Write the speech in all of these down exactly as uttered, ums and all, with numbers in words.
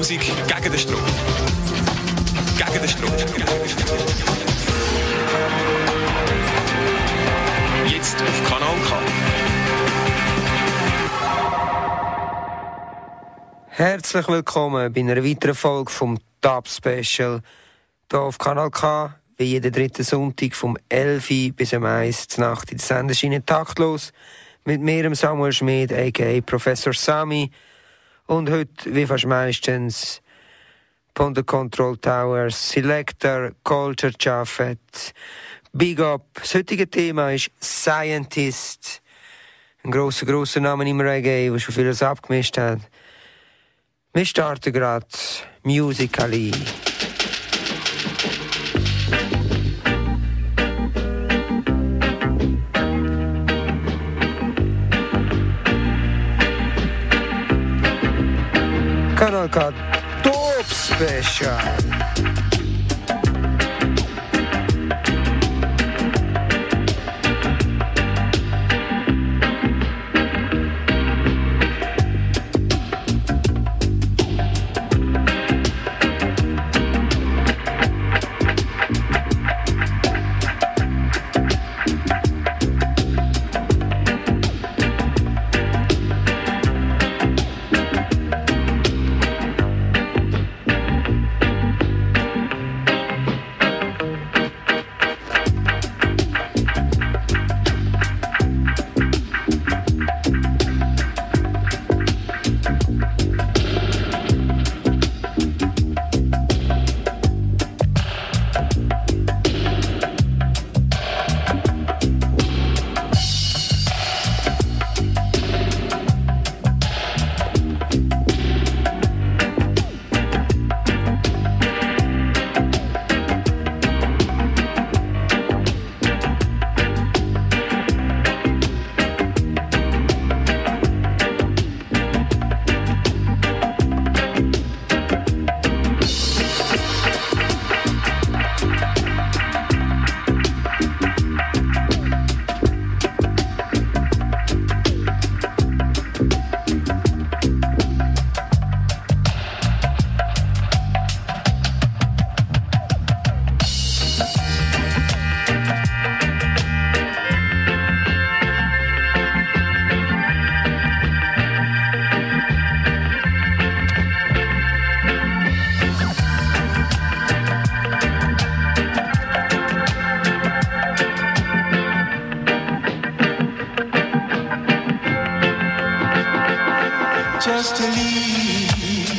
Musik gegen den Strom. Gegen den Strom. Jetzt auf Kanal K. Herzlich willkommen bei einer weiteren Folge vom Top Special hier auf Kanal K, wie jeden dritten Sonntag vom elf bis um eins Uhr Nacht in der Senderschiene taktlos mit mir, Samuel Schmid, aka Professor Sami, und heute, wie fast meistens, Ponte Control Towers, Selector, Culture Jaffet, Big Up. Das heutige Thema ist Scientist, ein grosser, grosser Name im Reggae, der schon vieles abgemischt hat. Wir starten gerade Musically. Kanal K Top Special. Just to leave.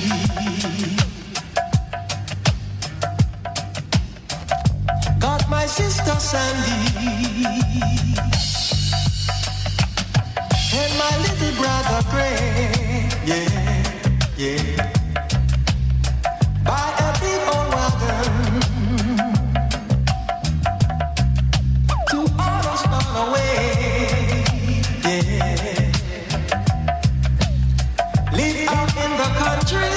Got my sister Sandy and my little brother Gray. Yeah, yeah. By a big old wagon to all us on away. Yeah. Live out in the country.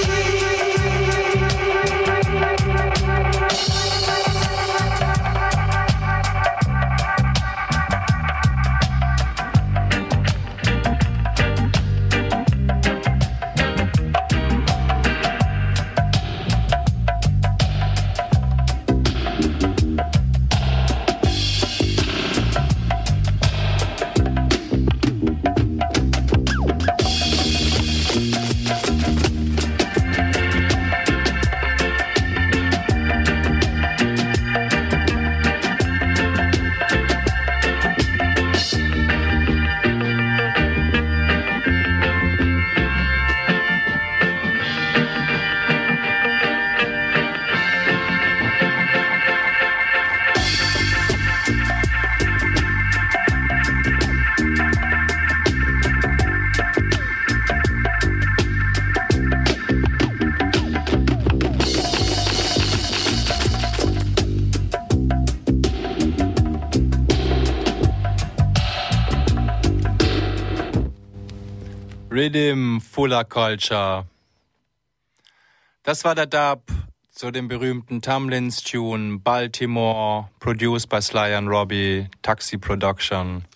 Rhythm Fuller Culture. Das war der Dub zu dem berühmten Tamlin's Tune Baltimore, produced by Sly and Robbie, Taxi Production.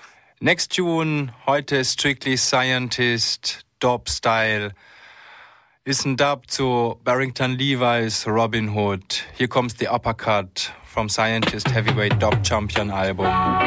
Next Tune, heute Strictly Scientist, Dub Style. ist ein Dub zu Barrington Levi's Robin Hood. Hier kommt The Uppercut vom Scientist Heavyweight Dub Champion Album.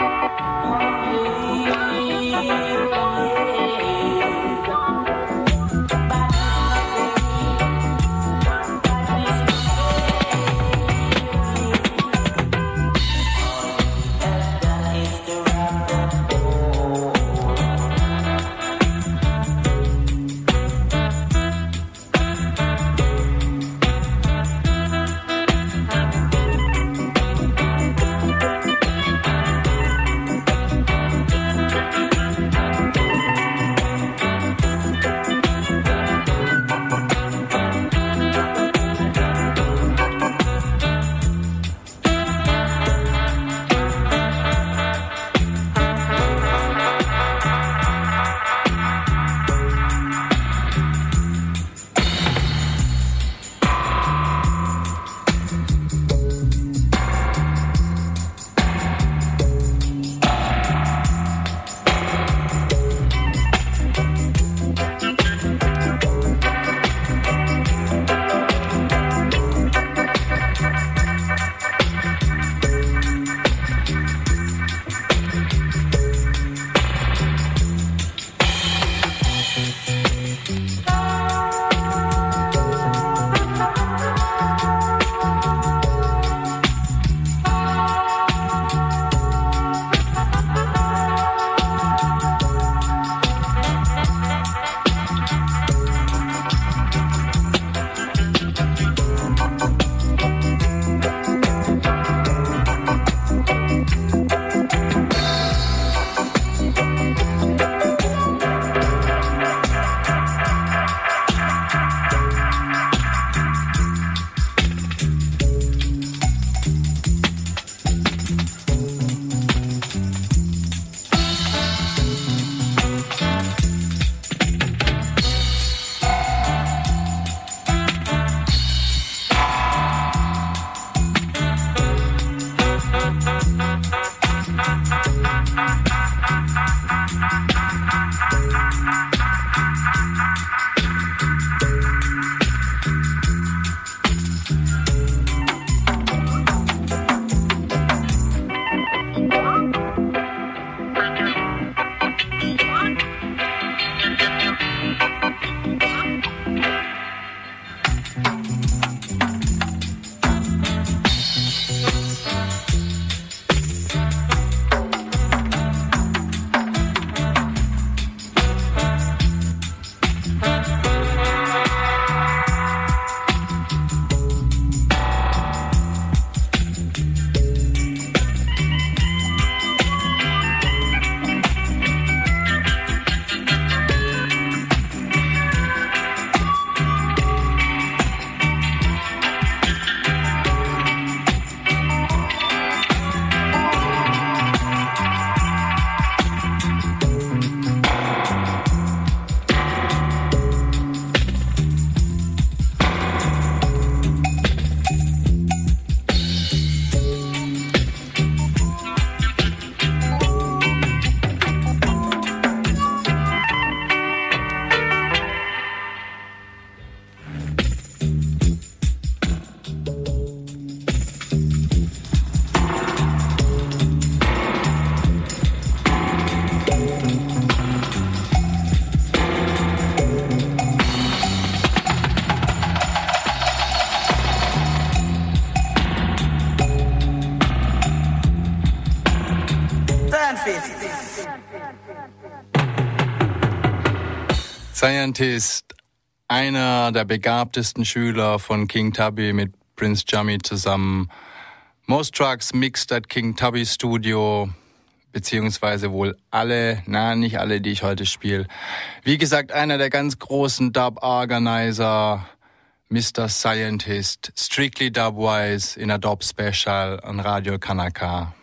Scientist, einer der begabtesten Schüler von King Tubby mit Prince Jammy zusammen. Most Tracks mixed at King Tubby Studio, beziehungsweise wohl alle, na nicht alle, die ich heute spiele. Wie gesagt, einer der ganz großen Dub-Organizer, Mister Scientist, Strictly Dubwise in a Dub Special an Radio Kanaka.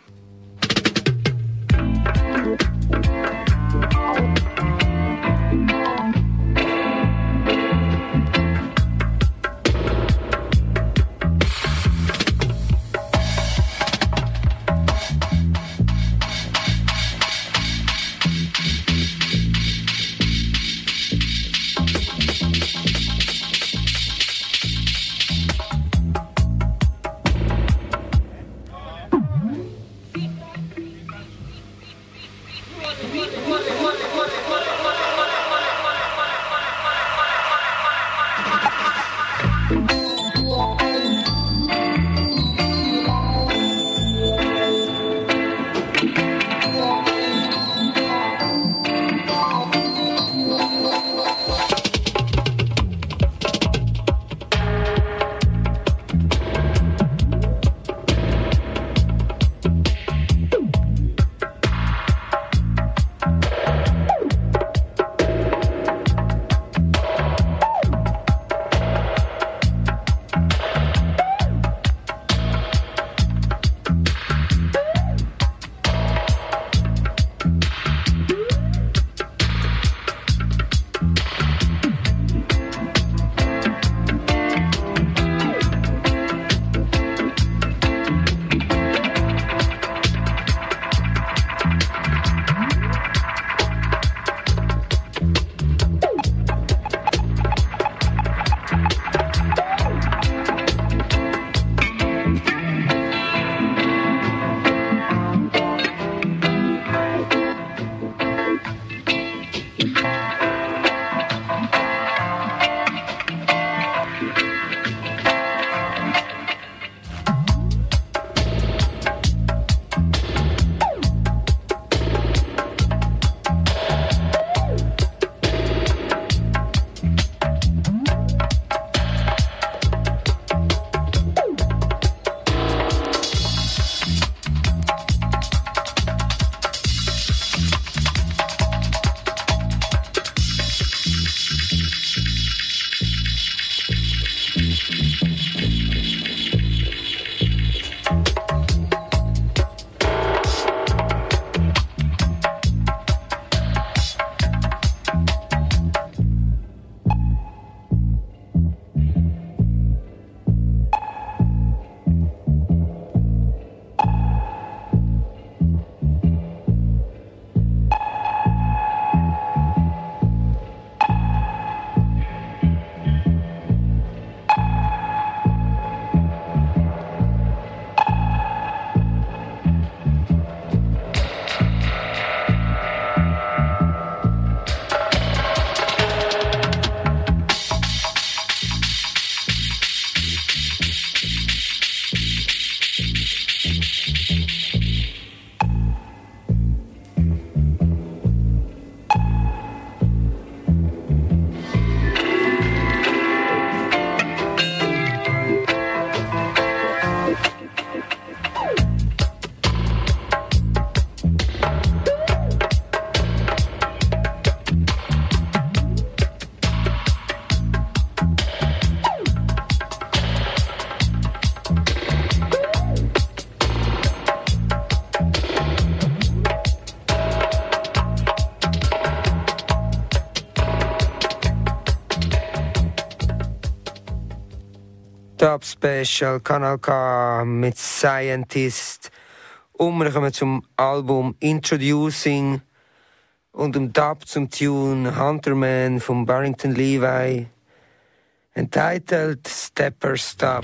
Dub Special, Kanal K mit Scientist. Und wir kommen zum Album Introducing und dem Dub zum Tune Hunterman von Barrington Levy, entitled Stepper Stop.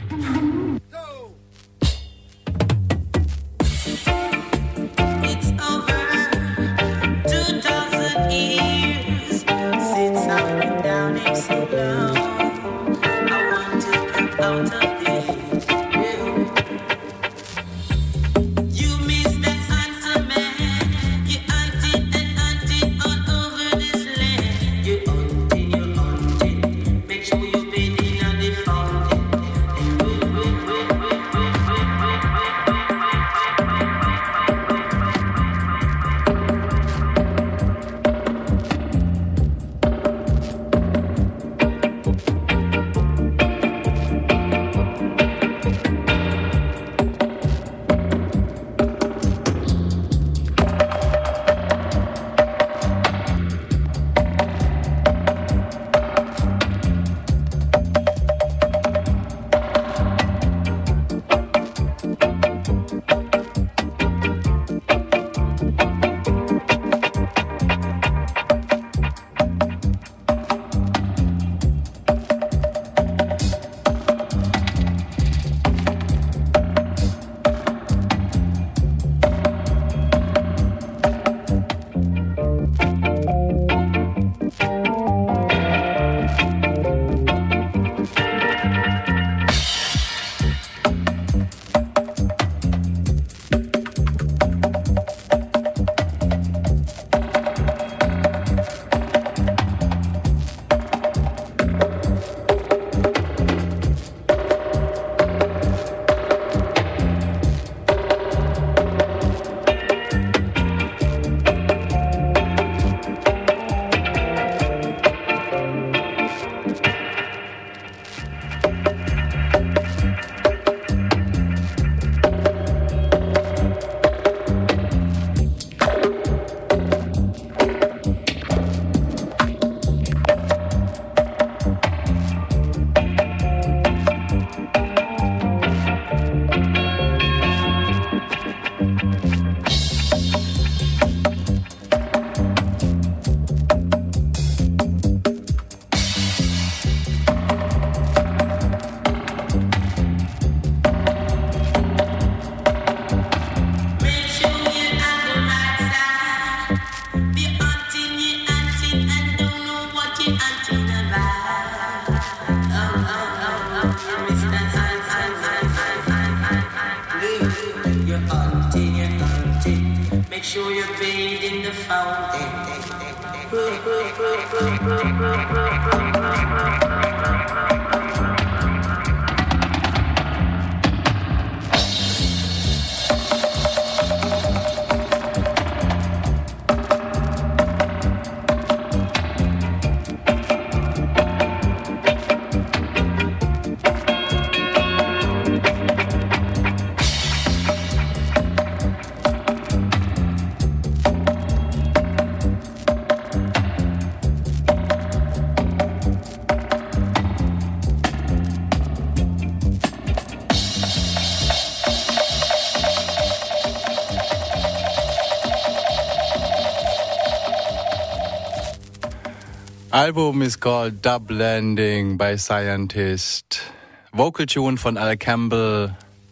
Album is called Dub Landing by Scientist. Vocal tune von Al Campbell.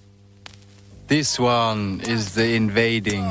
This one is The Invading.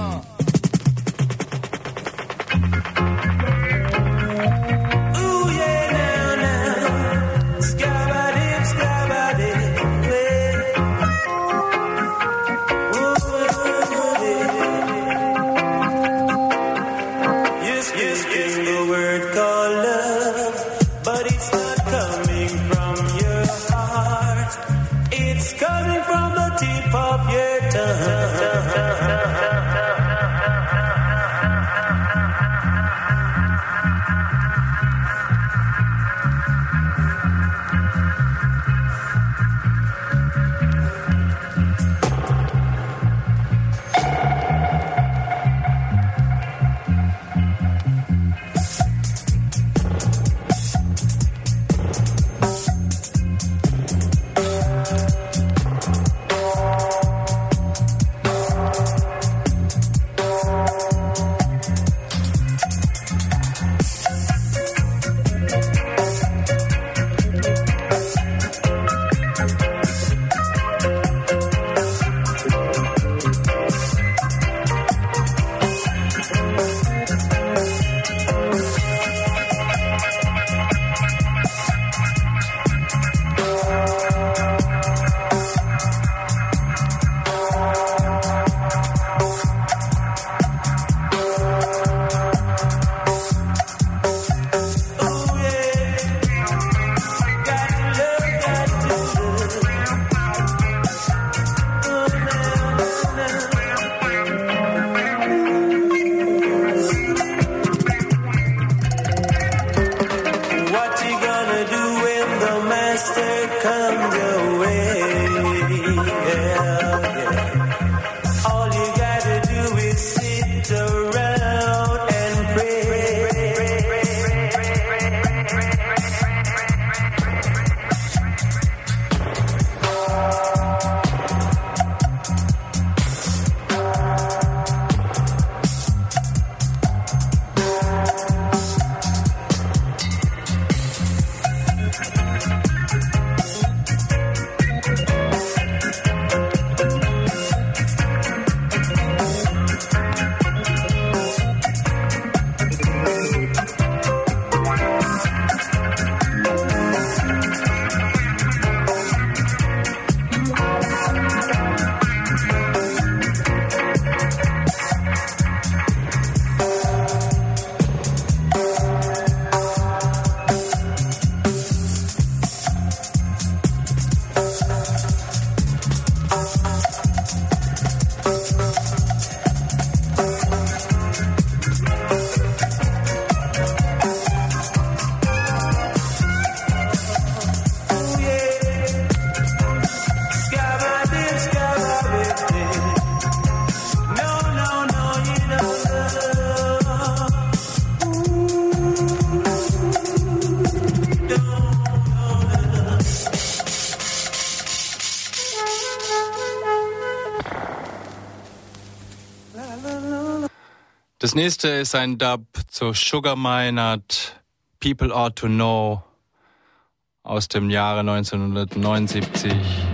Das nächste ist ein Dub zu Sugar Minott, People Ought to Know aus dem Jahre neunzehnhundertneunundsiebzig.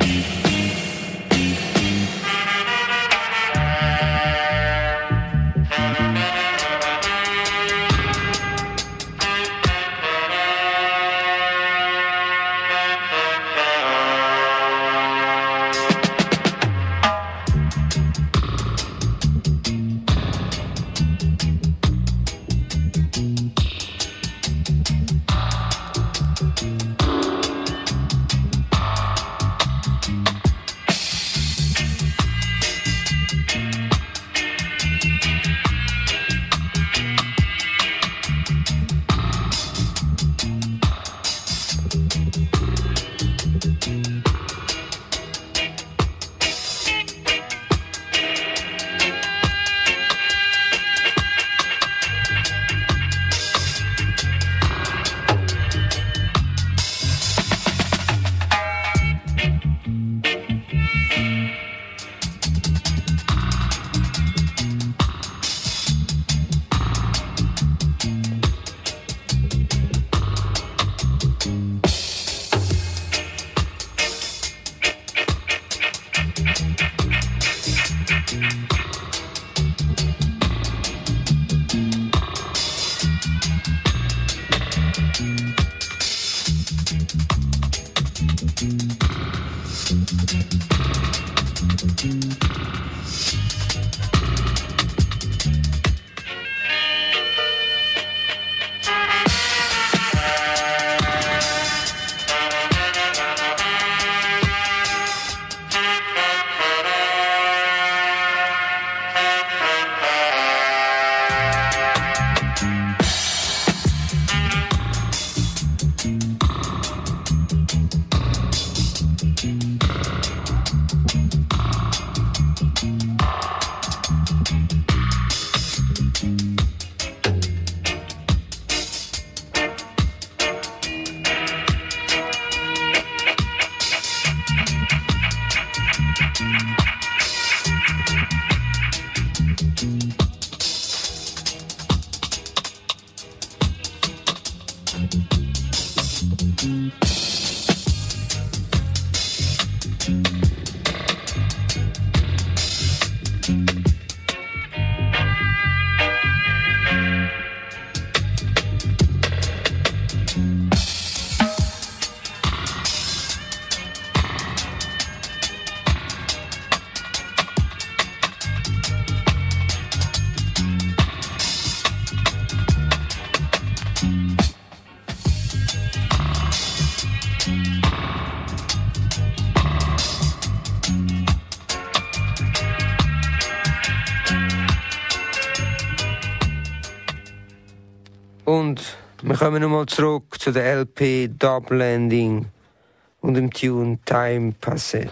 Und wir kommen nochmal zurück zu der L P Dub Landing und dem Tune Time Passé.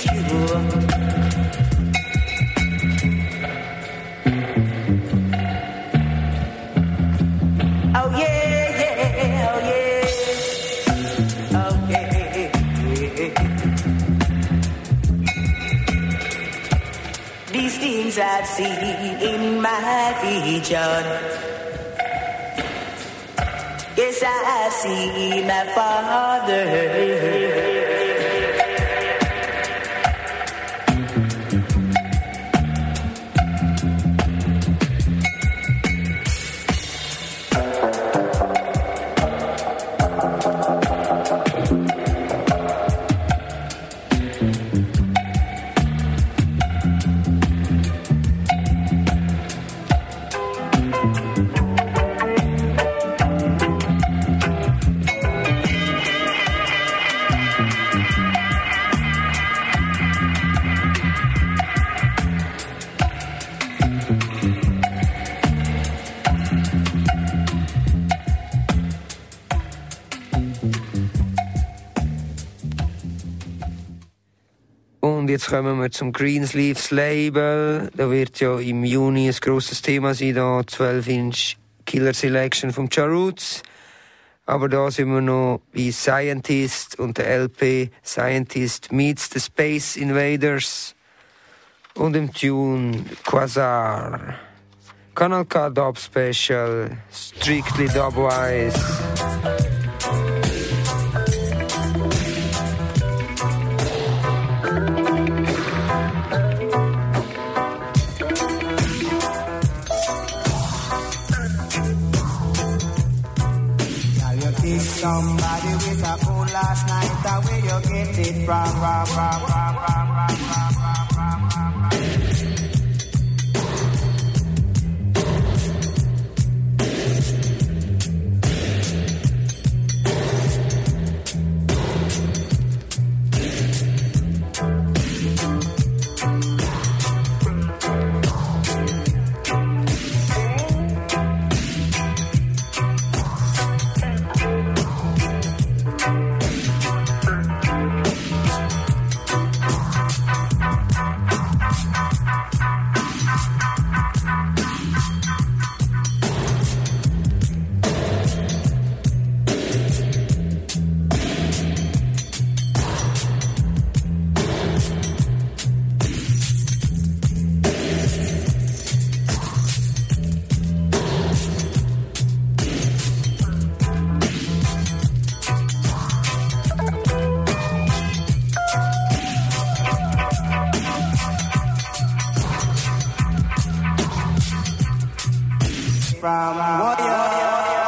miss you. Oh yeah, yeah, oh yeah, oh yeah. These things I've seen in my vision. Yes, I see my Father. Und jetzt kommen wir zum Greensleeves Label. Da wird ja im Juni ein grosses Thema sein, da zwölf Inch Killer Selection vom Ja Roots. Aber da sind wir noch bei Scientist und der L P Scientist Meets the Space Invaders und im Tune Quasar. Kanal K Dub Special, Strictly Dubwise. Somebody with a phone last night, that where you get it from, from, from, from, from, from, from, from, from warrior.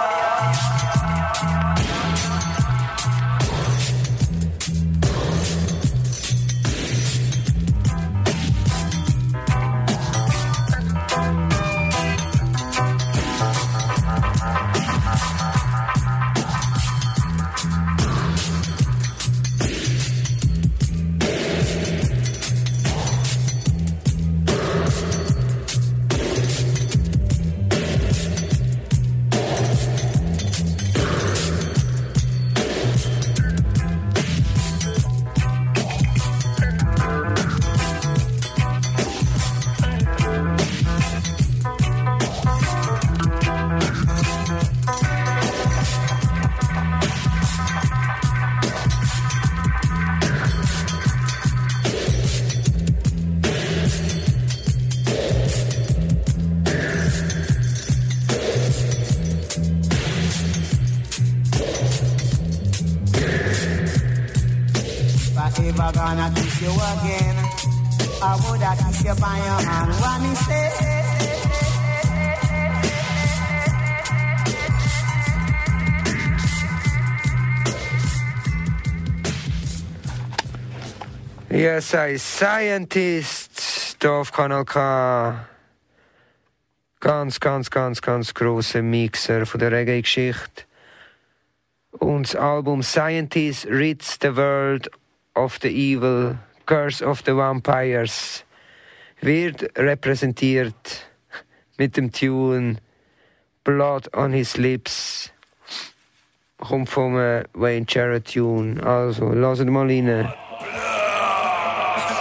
If I gonna kiss you again, I woulda kiss you by your hand. What me say? Yes, I Scientist, da auf Kanal K. Ganz, ganz, ganz, ganz grosser Mixer von der Reggae-Geschichte. Und das Album Scientist Rids the World of the Evil, Curse of the Vampires wird repräsentiert mit dem Tune Blood on His Lips. Kommt vom äh, Wayne Jarrett Tune. Also, lasst mal rein.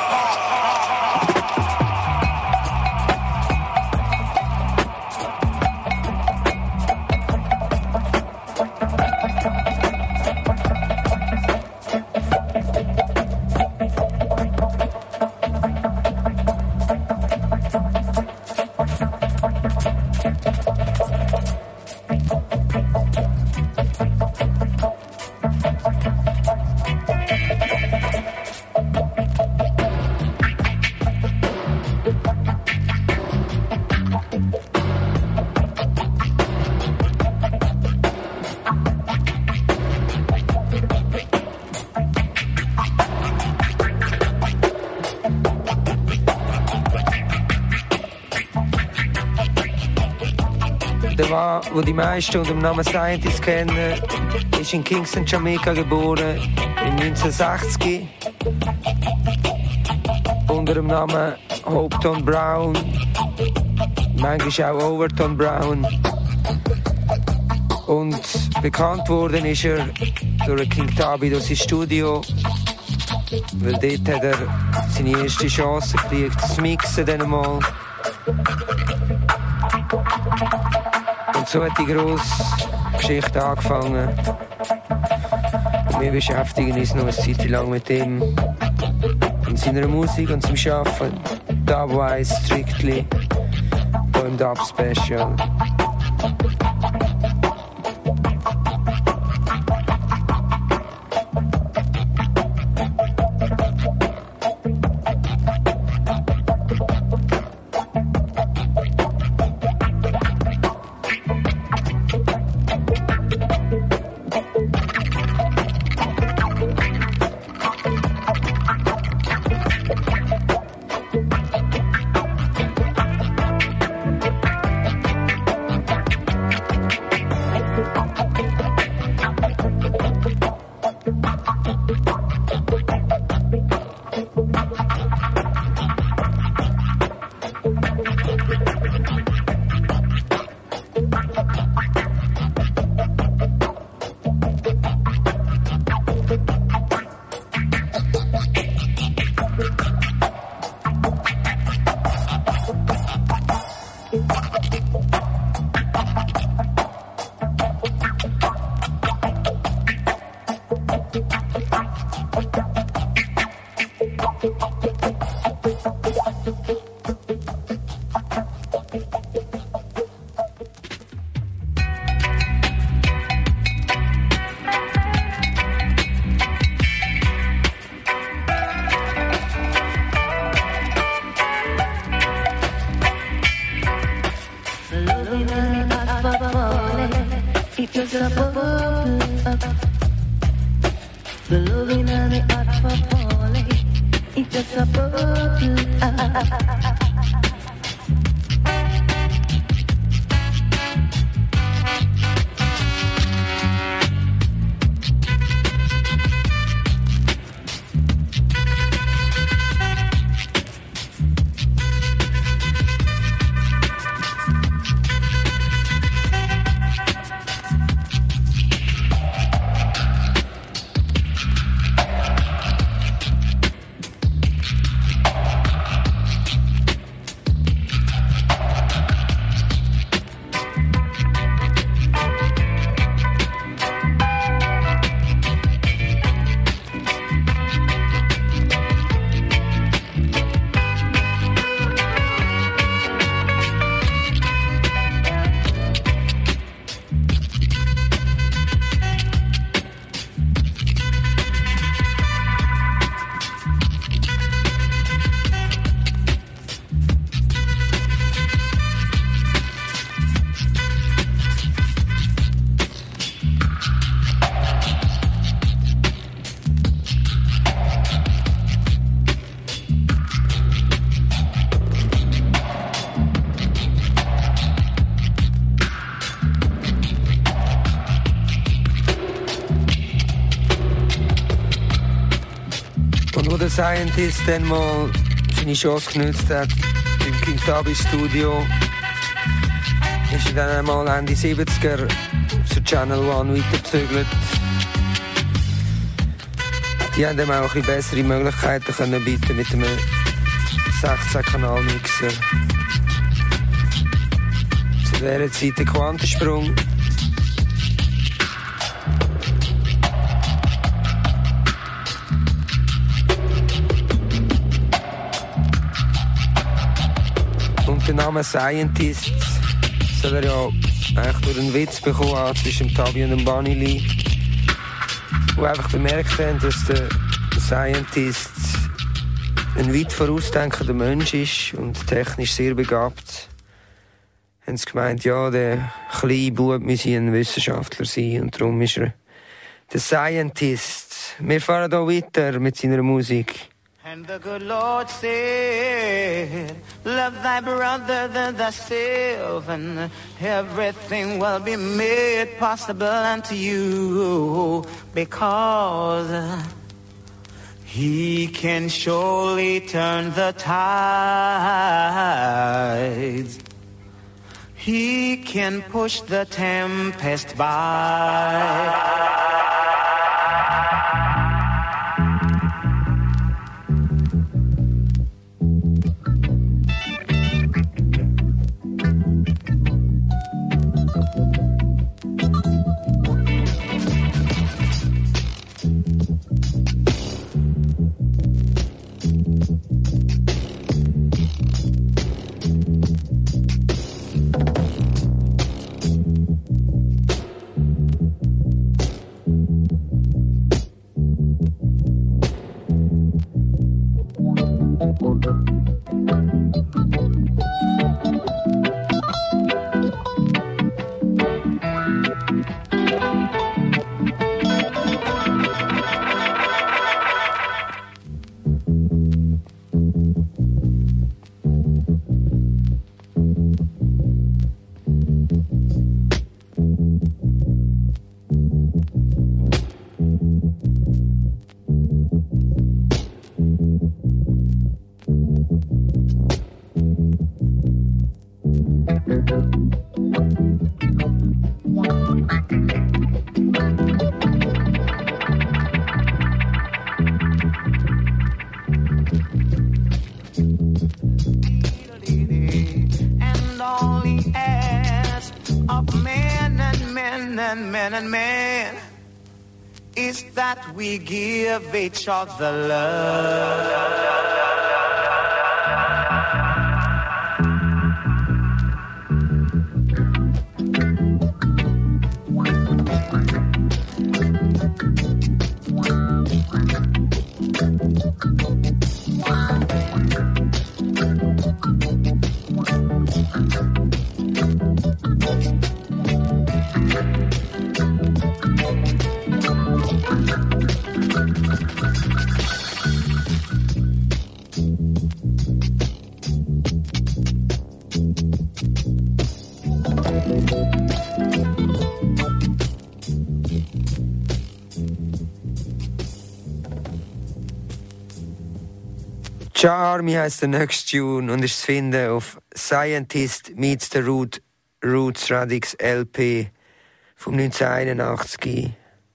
wo die meisten unter dem Namen Scientist kennen, ist in Kingston, Jamaika geboren, im neunzehnhundertsechzig. Unter dem Namen Hopeton Brown, manchmal auch Overton Brown. Und bekannt worden ist er durch King Tubby, durch sein Studio, weil dort hat er seine erste Chance gekriegt, zu mixen dann mal. Und so hat die grosse Geschichte angefangen. Und wir beschäftigen uns noch eine Zeit lang mit ihm und seiner Musik und zum Arbeiten. Dubwise, Strictly, hier im Dub Special. Der Scientist dann mal seine Chance genutzt hat im King Tubby Studio, ist er dann einmal Ende siebziger zur Channel One weitergezögert. Die haben ihm auch ein bisschen bessere Möglichkeiten können bieten mit einem sechzehn Kanal Mixer. Zu dieser Zeit der Quantensprung. Der Name Scientist soll er ja eigentlich durch einen Witz bekommen haben zwischen dem Tubby und dem Bunny Lee, die einfach bemerkt haben, dass der Scientist ein weit vorausdenkender Mensch ist und technisch sehr begabt. Haben sie gemeint, ja, der kleine Bub müsse ein Wissenschaftler sein und darum ist er der Scientist. Wir fahren hier weiter mit seiner Musik. And the good Lord said, love thy brother than thyself, and everything will be made possible unto you, because he can surely turn the tides. He can push the tempest by. We give each other love. Charmy heisst der nächste Tune und ist zu finden auf Scientist Meets the Root Roots Radix L P vom neunzehnhunderteinundachtzig.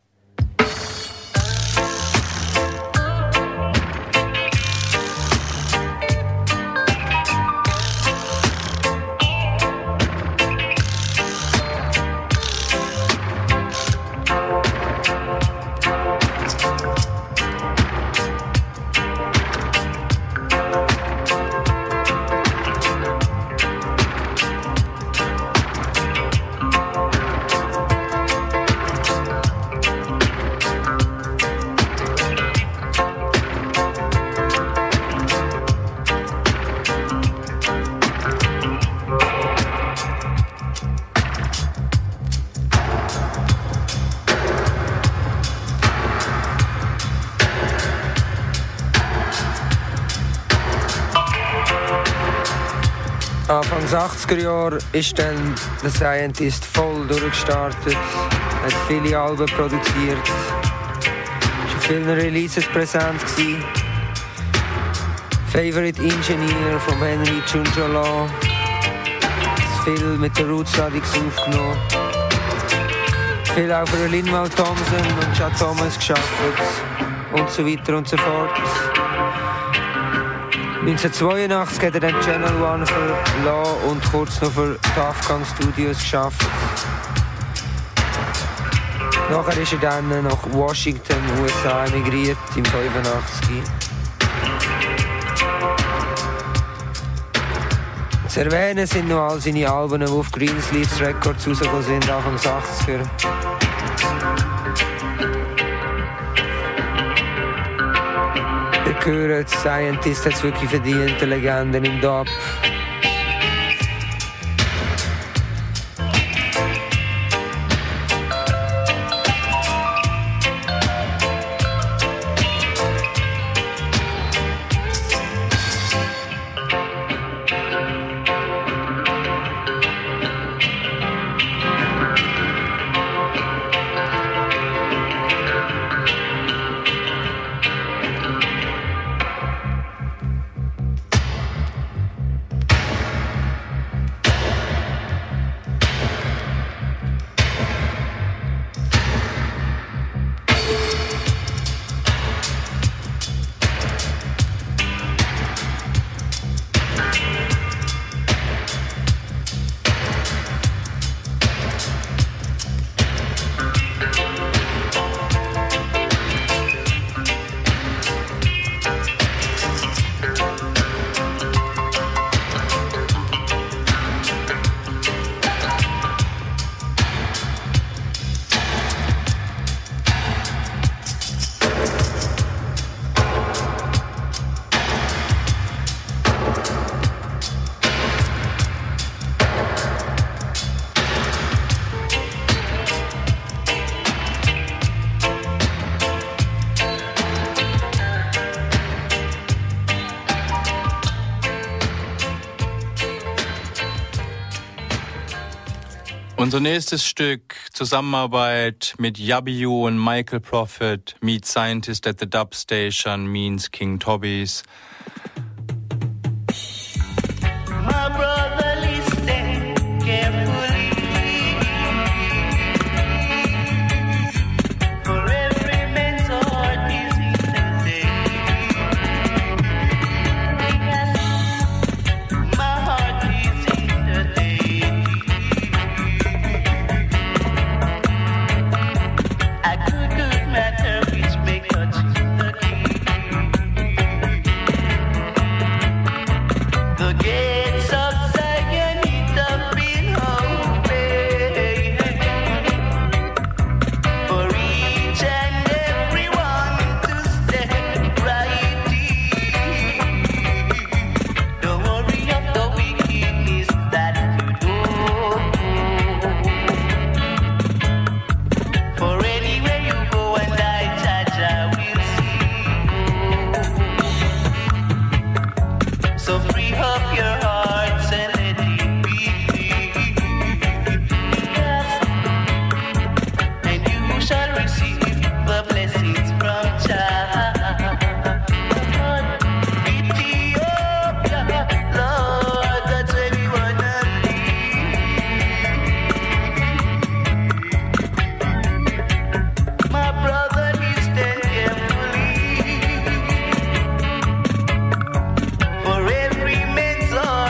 Anfangs achtziger Jahre ist dann der Scientist voll durchgestartet, hat viele Alben produziert, war auf vielen Releases präsent gewesen. Favorite Engineer von Henry Junjolo, viel mit der Roots Radix aufgenommen, viel auch für Lin-Manuel Thompson und Chad Thomas geschafft und so weiter und so fort. neunzehnhundertzweiundachtzig hat er dann Channel One verlassen und kurz noch für Tough Gang Studios geschafft. Nachher ist er dann nach Washington, U S A emigriert im fünfundachtzig. Zu erwähnen sind noch all seine Alben, die auf Greensleeves Records rausgekommen sind, Anfang achtziger. Wir hören, Scientist hat es wirklich verdient, Legenden im Dub. Unser nächstes Stück, Zusammenarbeit mit Yabiu und Michael Prophet, Meet Scientist at the Dub Station, means King Tobbies. My brother, listen carefully. For every man's heart is in the day. My heart is in the day. A good, good matter which may touch the king. The gates of Zion have been opened for each and everyone to step right in. Don't worry of the wickedness that you do. For anywhere you go and I, Jaja, will see. So free up your hearts and let it be. Yes. And you shall receive the blessings from Jah. Ethiopia, Lord, that's where we wanna be. My brother, listen carefully. For every man's heart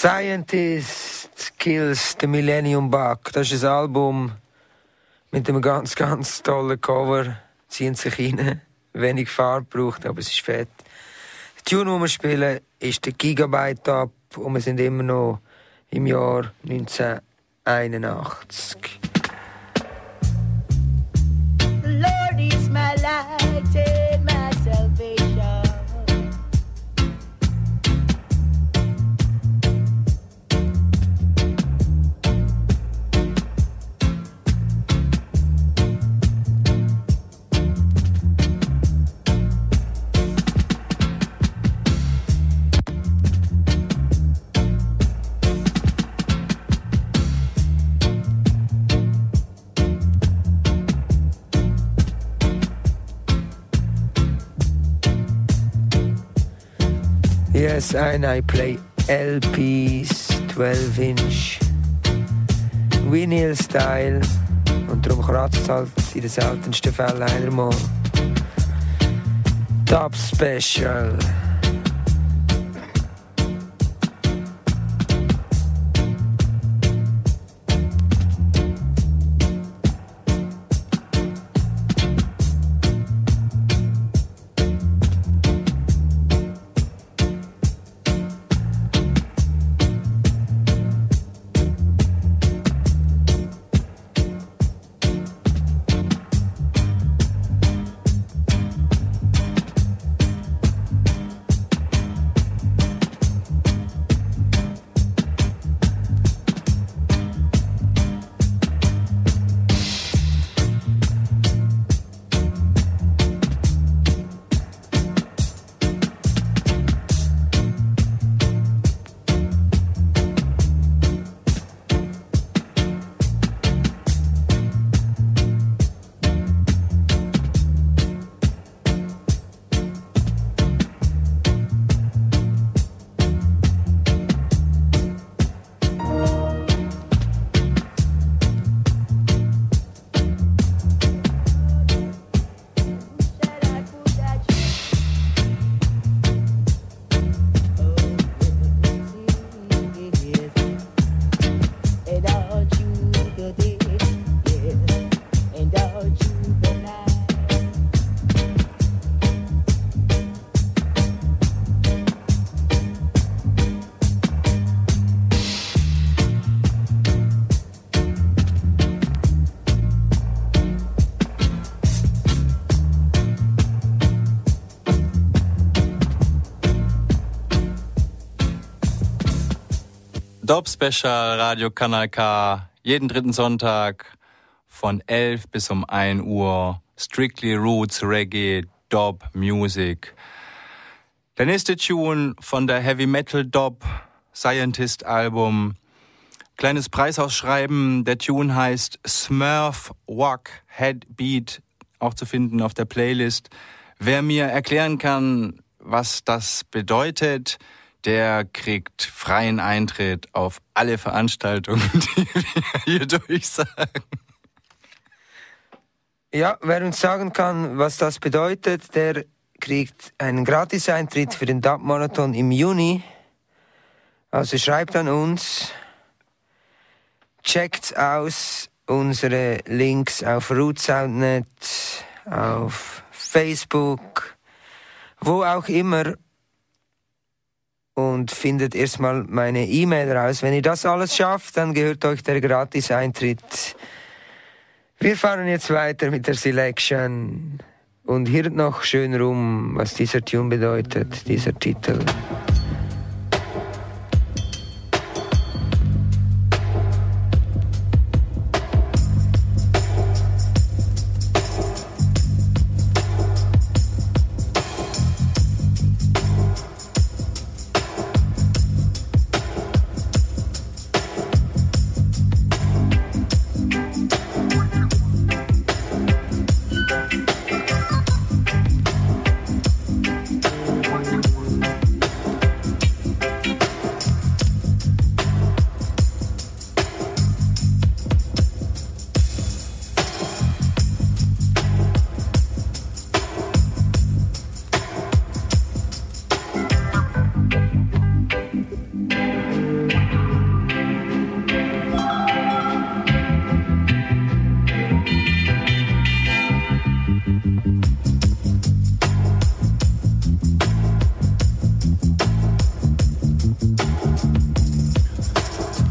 Scientist Kills the Millennium Bug. Das ist ein Album mit einem ganz, ganz tollen Cover. Ziehen sich rein. Wenig Farbe braucht, aber es ist fett. Der Tune, den wir spielen, ist der Gigabyte Up und wir sind immer noch im Jahr neunzehnhunderteinundachtzig. The Lord is my light and my salvation. Yes, and I play L Ps, twelve inch, Vinyl Style, und darum kratzt es halt in den seltensten Fällen einer mal. Top Special. Dub Special, Radio Kanal K, jeden dritten Sonntag von elf bis um ein Uhr. Strictly Roots, Reggae, Dub, Music. Der nächste Tune von der Heavy Metal Dub Scientist Album. Kleines Preisausschreiben. Der Tune heißt Smurf Walk Head Beat, auch zu finden auf der Playlist. Wer mir erklären kann, was das bedeutet, der kriegt freien Eintritt auf alle Veranstaltungen, die wir hier durchsagen. Ja, wer uns sagen kann, was das bedeutet, der kriegt einen Gratis-Eintritt für den Dub-Marathon im Juni. Also schreibt an uns, checkt aus unsere Links auf Rootsoundnet, auf Facebook, wo auch immer, und findet erstmal meine E-Mail raus. Wenn ihr das alles schafft, dann gehört euch der Gratis-Eintritt. Wir fahren jetzt weiter mit der Selection und hört noch schön rum, was dieser Tune bedeutet, dieser Titel.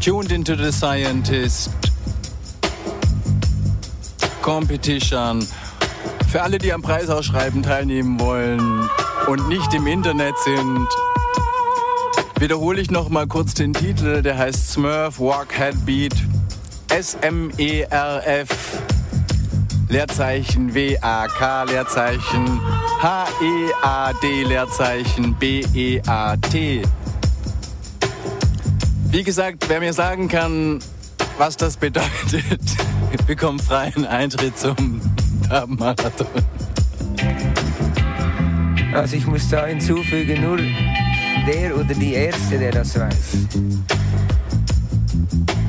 Tuned into the Scientist Competition. Für alle, die am Preisausschreiben teilnehmen wollen und nicht im Internet sind, wiederhole ich noch mal kurz den Titel. Der heißt Smurf Walk Head Beat. S M E R F Leerzeichen W A K Leerzeichen H E A D Leerzeichen B E A T. Wie gesagt, wer mir sagen kann, was das bedeutet, bekommt freien Eintritt zum Dub-Marathon. Also ich muss da hinzufügen, nur der oder die Erste, der das weiß.